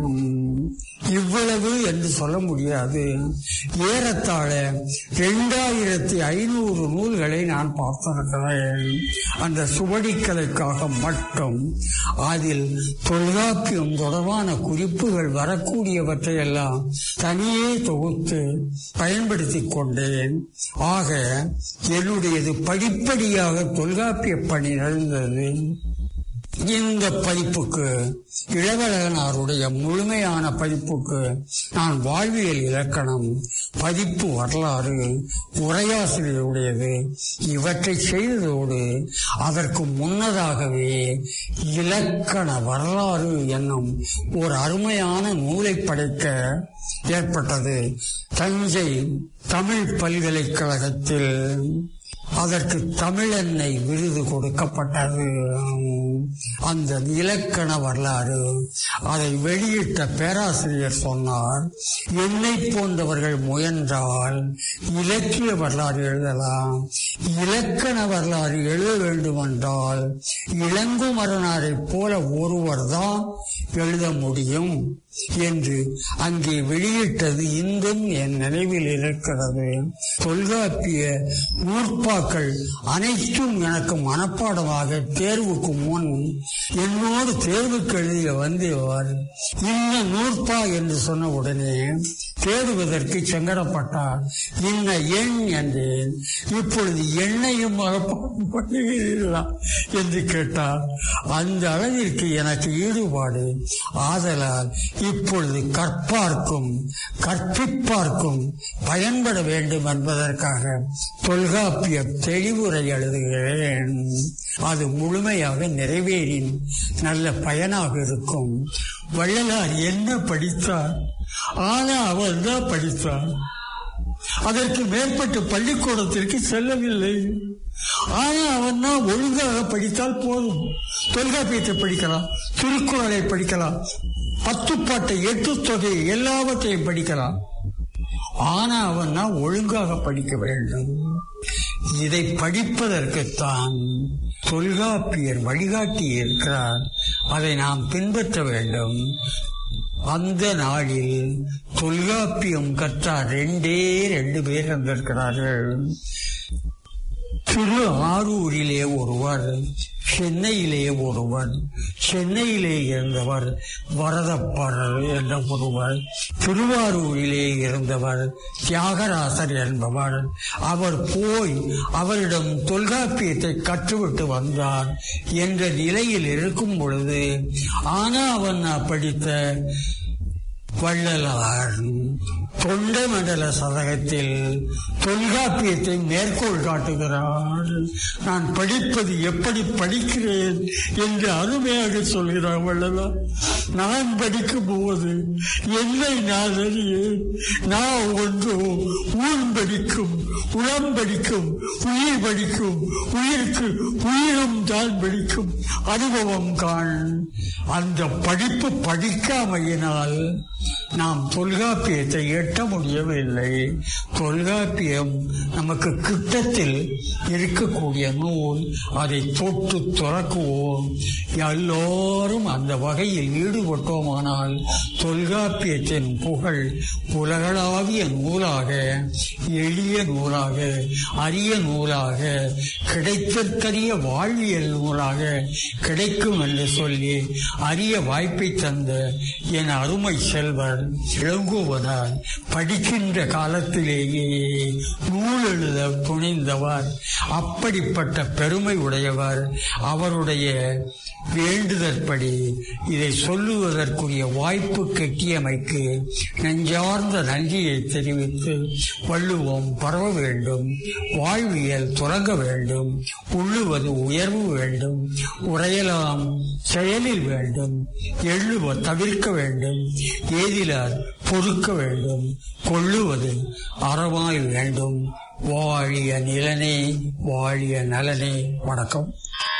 இவ்வளவு என்று சொல்ல முடியாது. ஏறத்தாழ இரண்டாயிரத்தி ஐநூறு நூல்களை நான் பார்த்திருக்கிறேன் அந்த சுவடிக்கலைக்காக மட்டும். அதில் தொல்காப்பியம் தொடர்பான குறிப்புகள் வரக்கூடியவற்றை எல்லாம் தனியே தொகுத்து பயன்படுத்திக் கொண்டேன். ஆக என்னுடையது படிப்படியாக தொல்காப்பிய பணி நடந்தது. இந்த பதிப்புக்கு, இளவழகனாருடைய முழுமையான பதிப்புக்கு நான் வாழ்வியல் இலக்கணம், பதிப்பு வரலாறு, உரையாசிரியருடையது இவற்றை செய்ததோடு அதற்கு முன்னதாகவே இலக்கண வரலாறு என்னும் ஒரு அருமையான நூலை படைக்க ஏற்பட்டது. தஞ்சை தமிழ் பல்கலைக்கழகத்தில் அதற்கு தமிழெண்ணை விருது கொடுக்கப்பட்டது. அந்த இலக்கண வரலாறு அதை வெளியிட்ட பேராசிரியர் சொன்னார், என்னை போன்றவர்கள் முயன்றால் இலக்கிய வரலாறு எழுதலாம், இலக்கண வரலாறு எழுத வேண்டுமென்றால் இளங்குமரனாரை போல ஒருவர் தான் எழுத முடியும் என்று அங்கே வெளியிட்டது இன்றும் என் நினைவில் இருக்கிறது. தொல்காப்பிய நூற்பாக்கள் அனைத்தும் எனக்கு மனப்பாடமாக தேர்வுக்கு முன் என்னோடு தேர்வுக்கு எழுதிய வந்தவர் இன்ன நூற்பா என்று சொன்ன உடனே தேடுவதற்கு சங்கடப்பட்டார். இன்ன எண் என்றேன். இப்பொழுது எண்ணையும் பண்ணுகிறீர்களா என்று கேட்டார். அந்த அளவிற்கு எனக்கு ஈடுபாடு. ஆதலால் இப்பொழுது கற்பார்க்கும் கற்பிப்பார்க்கும் பயன்பட வேண்டும் என்பதற்காக தொல்காப்பிய தெளிவுரை எழுதுகிறேன். அது முழுமையாக நிறைவேறின் நல்ல பயனாக இருக்கும். வள்ளலார் என்ன படித்தார்? ஆனா அவர் தான் படித்தார். அதற்கு மேற்பட்ட பள்ளிக்கூடத்திற்கு செல்லவில்லை. ஆனா அவன் தான் ஒழுங்காக படித்தால் போதும். தொல்காப்பியத்தை படிக்கலாம், திருக்குறளை படிக்கலாம், பத்துப்பாட்டை, எட்டு தொகை எல்லாவற்றையும் படிக்கலாம். ஆனா அவன் தான் ஒழுங்காக படிக்க வேண்டும். இதை படிப்பதற்குத்தான் தொல்காப்பியர் வழிகாட்டி இருக்கிறார். அதை நாம் பின்பற்ற வேண்டும். அந்த நாளில் தொல்காப்பியம் கற்றார் ரெண்டே ரெண்டு பேர் வந்திருக்கிறார்கள். திரு ஆரூரிலே ஒருவர், சென்னையிலே ஒருவர். சென்னையிலே இருந்தவர் வரதப்பர் என்ற ஒருவர், திருவாரூரிலே இருந்தவர் தியாகராசர் என்பவர். அவர் போய் அவரிடம் தொல்காப்பியத்தை கற்றுவிட்டு வந்தார் என்ற நிலையில் இருக்கும் பொழுது, ஆனா அவன் படித்த வள்ளலார் தொண்டை மண்டல சதகத்தில் தொல்காப்பியத்தை மேற்கோள் காட்டுகிறார். நான் படிப்பது எப்படி படிக்கிறேன் என்று அருமையாக சொல்கிறார் வள்ளலார். நான் படிக்கும் போது என்னை நான் அறியேன். நான் ஒன்று ஊன் படிக்கும், உளம் படிக்கும், உயிர் படிக்கும், உயிருக்கு உயிரும் தான் படிக்கும், அனுபவம் காண். அந்த படிப்பு படிக்காமையினால் நாம் தொல்காப்பியத்தை எட்ட முடியவில்லை. தொல்காப்பியம் நமக்கு கிட்டத்தில் இருக்கக்கூடிய நூல். அதை தொட்டு துறக்குவோம். எல்லோரும் அந்த வகையில் ஈடுபட்டோமானால் தொல்காப்பியத்தின் புகழ் உலகளாவிய நூலாக, எளிய நூலாக, அரிய நூலாக, கிடைத்தற்கரிய வாழ்வியல் நூலாக கிடைக்கும் என்று சொல்லி அரிய வாய்ப்பை தந்த என் அருமை செல்வர் இளங்கோவனார் படிக்கின்ற காலத்திலேயே நூல் எழுத துணிந்தவர். அப்படிப்பட்ட பெருமை உடையவர். அவருடைய வேண்டுதற்படி இதை சொல்லுவதற்குரிய வாய்ப்பு கெட்டியமைக்கு நெஞ்சார்ந்த நன்றியை தெரிவித்து, வள்ளுவம் பரவ வேண்டும், வாழ்வியல் துறங்க வேண்டும், உள்ளுவது உயர்வு வேண்டும், உரையலாம் செயலில் வேண்டும், எள்ளுவ தவிர்க்க வேண்டும், ஏதிலார் பொறுக்க வேண்டும், கொள்ளுவது அறமாய் வேண்டும். வாழிய நிலனே, வாழிய நலனே. வணக்கம்.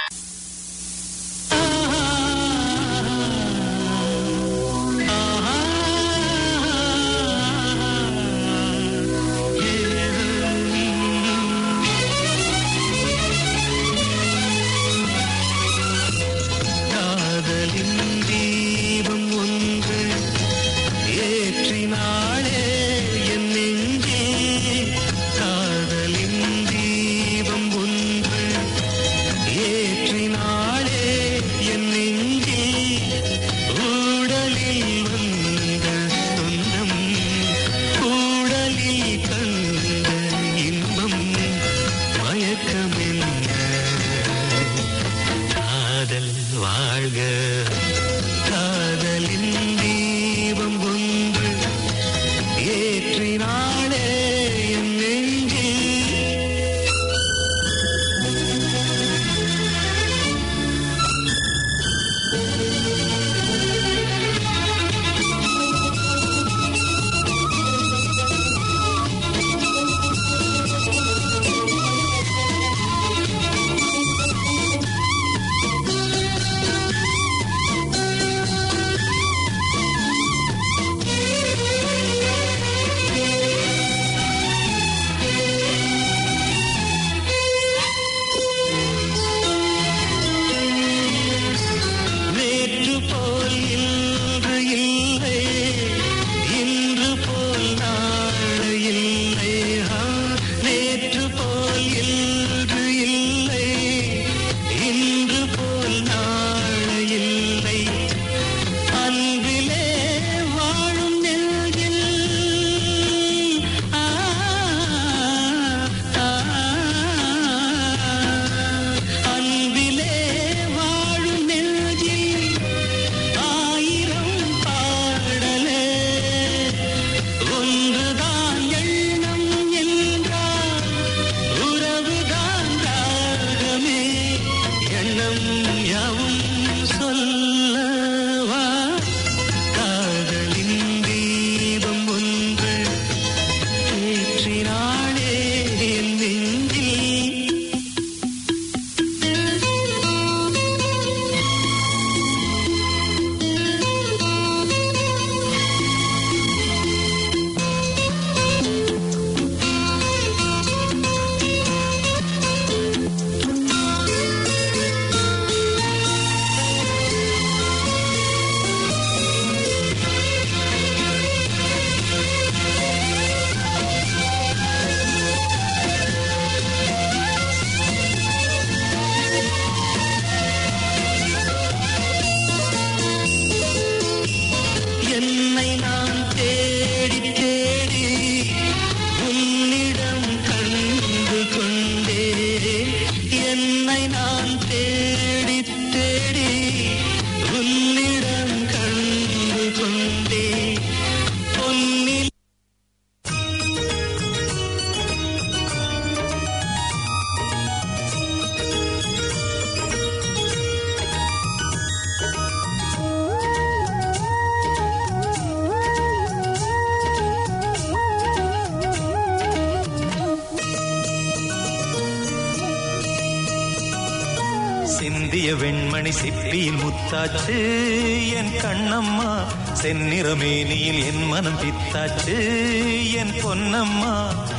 சிந்திய வெண்மணி சிப்பியில் முத்தாச்சு என் கண்ணம்மா, செந்நிறமேனியில் என் மனம் பித்தாச்சு என் பொன்னம்மா,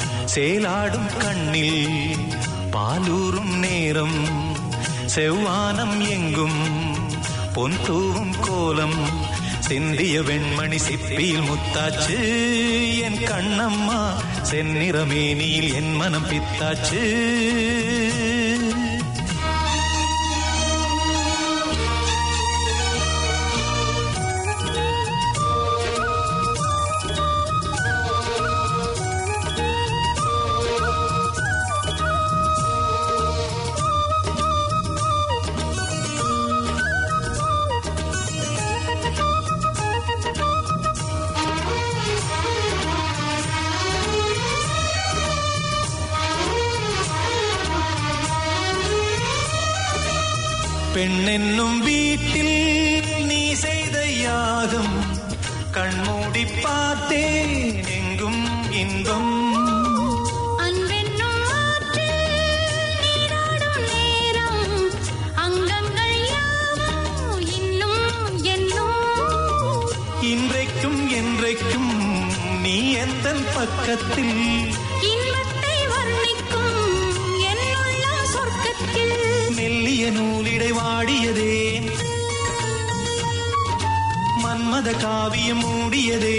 சேலாடும் கண்ணில் பாலூரும் நேரம், செவ்வானம் எங்கும் பொன் தூவும் கோலம், சிந்திய வெண்மணி சிப்பியில் முத்தாச்சு என் கண்ணம்மா, செந்நிறமேனியில் என் மனம் பித்தாச்சு. பெண்ணென்னும் வீட்டில் நீ செய்த யாகம் கண்மூடி பார்த்தேன் எங்கும் இன்பம். அன்பென்னும் ஆற்றில் நீராடும் நேரம் அங்கங்கள் யாவும் இன்னும் என்னும். இன்றைக்கும் என்றைக்கும் நீ எந்தன் பக்கத்தில் இன்பத்தை வர்ணிக்கும் என்னுள்ள சொர்க்கத்தில். மெல்லிய நூலிடை வாடியதே மன்மத காவியம் மூடியதே.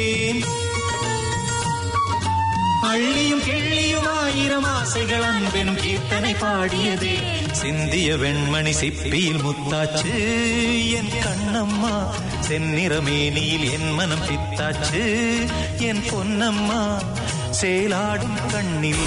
அள்ளியும் கிள்ளியும் ஆயிரம் ஆசைகள் அன்பெனும் கீர்த்தனை பாடியதே. சிந்திய வெண்மணி சிப்பியில் முத்தாச்சு என் கண்ணம்மா. செந்நிறமேனியில் என் மனம் பித்தாச்சு என் பொன்னம்மா. சேலாடும் கண்ணில்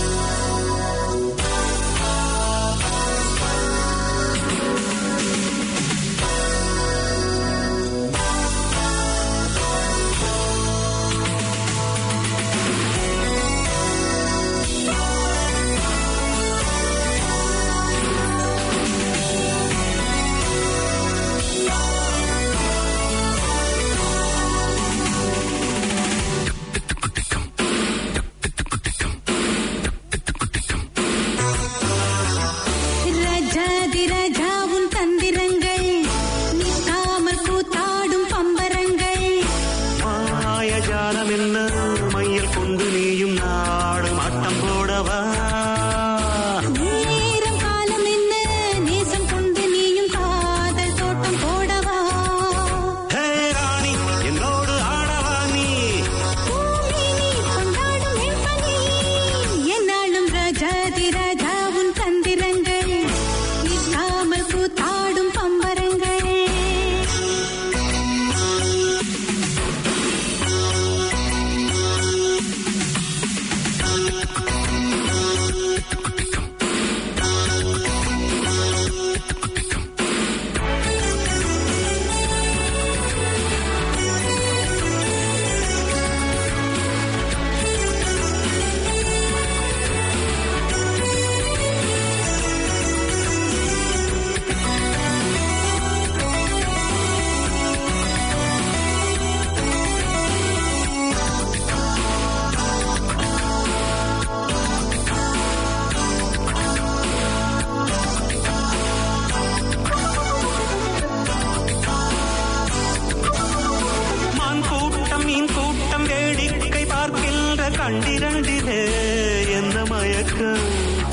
கண்டிரண்டிலே என்ன மயக்கம்.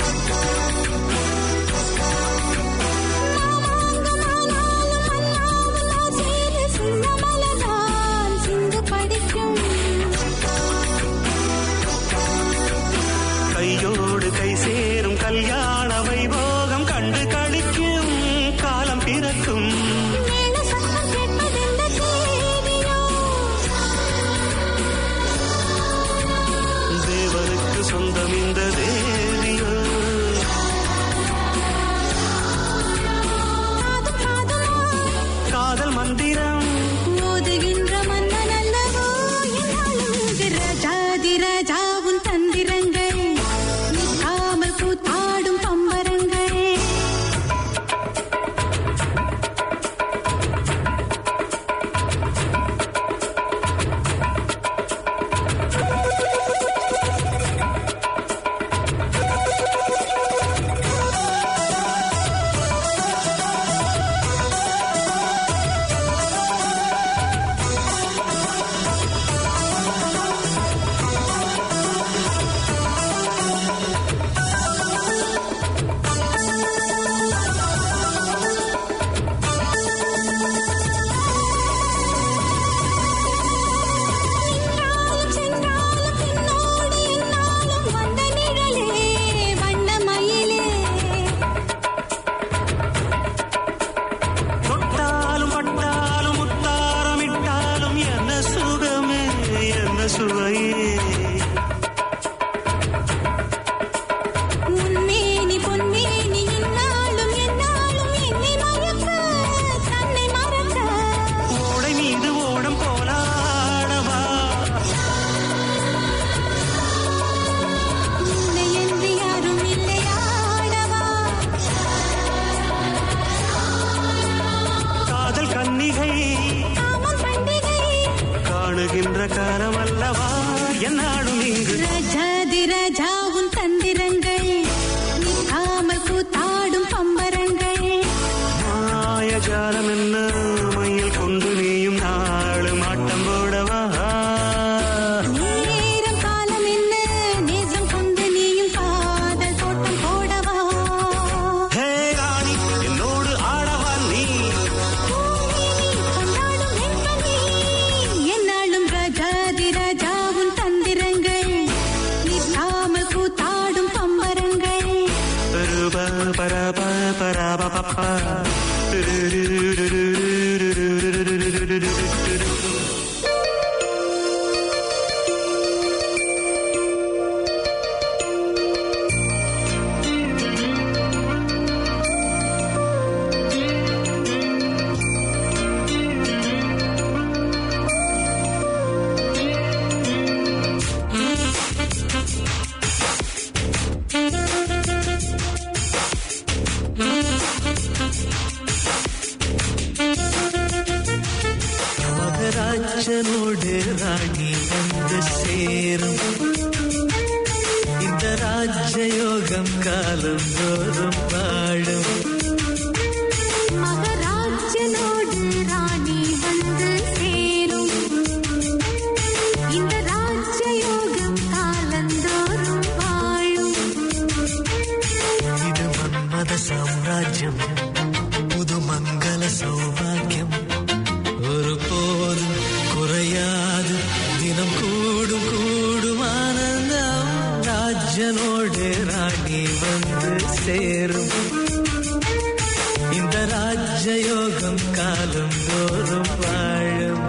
கையோடு கை சேரும் கல்யாண வைபோகம் கண்டு கழிக்கும் காலம் பிறக்கும். தேவனுக்கு சொந்தம் இந்த தேவியோ. காதல் மந்திரம் ஓதுகின்ற மன்னன் அல்லவோ ராஜாதி ராஜாவும் தந்திரங்கள் நிற்காமல் கூத்தாடும் பம்பரங்கள். காலம் அல்லவா என்னாலும் இங்கு ராஜாதி ராஜாவும் தந்திரங்கள் நிற்காமல் கூத்தாடும் பம்பரங்கள் மாயஜாலம் என்ன மையில் கொண்டு நீயும் நாளும் ஆட்டம் போடவா நேரம் காலம் என்ன நேசம் கொண்டு நீயும் காதல் தோட்டம் போடவா ஹே ராணி என்னோடு ஆடவா நீ கொண்டாடும் வெண்பனி என்னாலும் ராஜாதி ராஜாவும் தந்திரங்கள் நிற்காமல் கூத்தாடும் பம்பரங்கள் பருப பரப பரப பப்பா மகராஜனோடு ராணி வந்து சேரும் இந்த ராஜயோகம் காலம் தோறும் வாழும் மகராஜனோடு ராணி வந்து சேரும் இந்த ராஜயோகம் காலந்தோறும் வாழும் இது மன்மத சாம்ராஜ்யம் புது மங்கள சௌபாகியம் ஒரு போதும் குறையாது தினம் கூடும் கூடும் ஆனந்தம் ராஜனோடு ராணி வந்து சேரும் இந்த ராஜயோகம் காலம் தோறும் வாழும்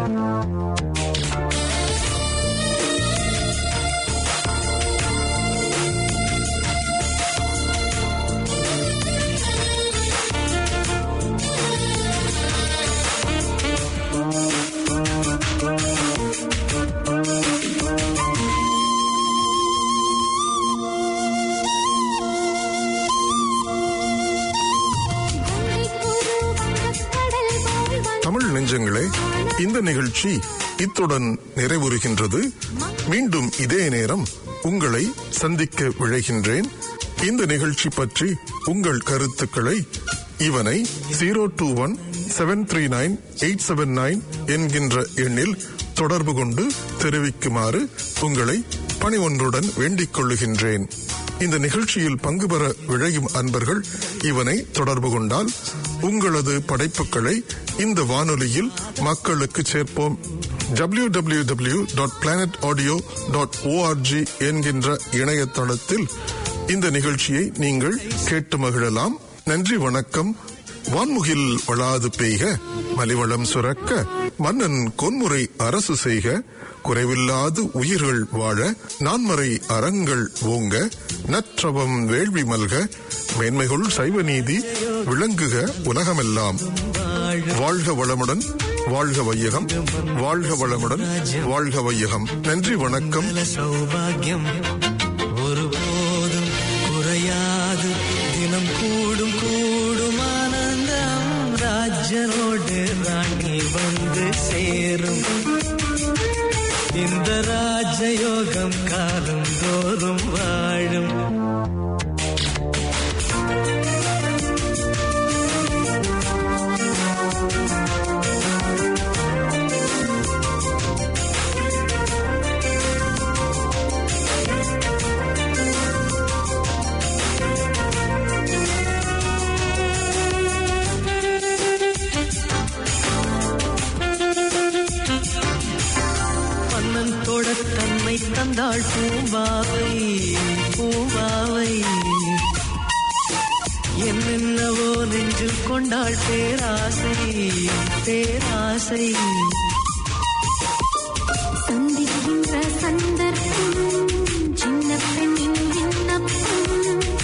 தமிழ் நெஞ்சங்களே, இந்த நிகழ்ச்சி இத்துடன் நிறைவுறுகின்றது. மீண்டும் இதே நேரம் உங்களை சந்திக்க விழைகின்றேன். இந்த நிகழ்ச்சி பற்றி உங்கள் கருத்துக்களை இவனை zero two one seven three nine eight seven nine என்கின்ற எண்ணில் தொடர்பு கொண்டு தெரிவிக்குமாறு உங்களை பணிவொன்றுடன் வேண்டிக் கொள்ளுகின்றேன். இந்த நிகழ்ச்சியில் பங்கு பெற விழையும் அன்பர்கள் இவனை தொடர்பு கொண்டால் உங்களது படைப்புகளை இந்த வானொலியில் மக்களுக்கு சேர்ப்போம். W W W dot planet audio dot ORG என்கின்ற இணையதளத்தில் இந்த நிகழ்ச்சியை நீங்கள் கேட்டு மகிழலாம். நன்றி, வணக்கம். வான்முகில் வளாது பெய்க, மலிவளம் சுரக்க, மன்னன் கொன்முறை அரசு செய்க, குறைவில்லாது உயிர்கள் வாழ, நான்மறை அறங்கள் ஓங்க, நற்றவம் வேள்வி மல்க, மேன்மைகள் சைவ நீதி விளங்குக உலகமெல்லாம். வாழ்க வளமுடன், வாழ்க வையகம், வாழ்க வளமுடன், வாழ்க வையகம். நன்றி, வணக்கம். சௌபாகியம் ஒருபோதும் குறையாது தினம் கூடும் கூடும் ஆனந்தம் ராஜனோடு ராணி வந்து சேரும் இந்த ராஜயோகம் காலம் தோறும் வாழும். தன்மை தந்தாள் பூம்பாவை பூம்பாவை என்னென்னவோ நெஞ்சில் கொண்டாள் பேராசை பேராசை. சந்திக்கின்ற சந்தர்ப்பம் சின்ன பெண்ணின் விண்ணப்பம்,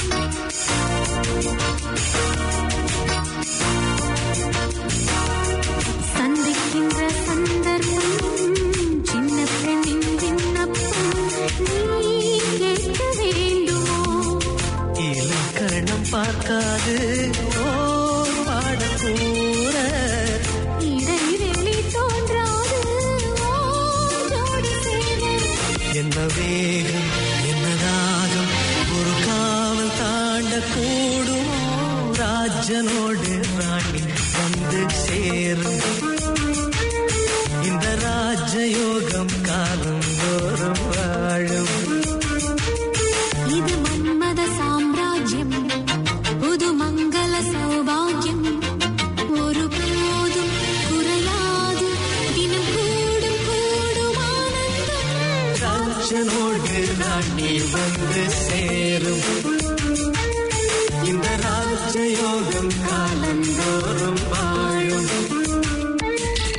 சந்திக்கின்ற சந்தர்ப்பம் சின்ன பெண்ணின் விண்ணப்பம், நீ கேட்க வேண்டுமோ? இலக்கணம் பார்க்காது ஓர் பாடக்கூற, இடைவெளி தோன்றாது ஓர் ஜோடி சேரும் இந்த ராஜயோகம் காலம் தோறும் வாழும். இது மன்மத சாம்ராஜ்யம், புது மங்கள சௌபாகியம், ஒரு போதும் குறையாது தினம் கூடும் கூடும் ஆனந்தம். ராஜனோடு ராணி வந்து சேரும் இந்த ராஜயோகம் காலந்தோறும் வாழும்.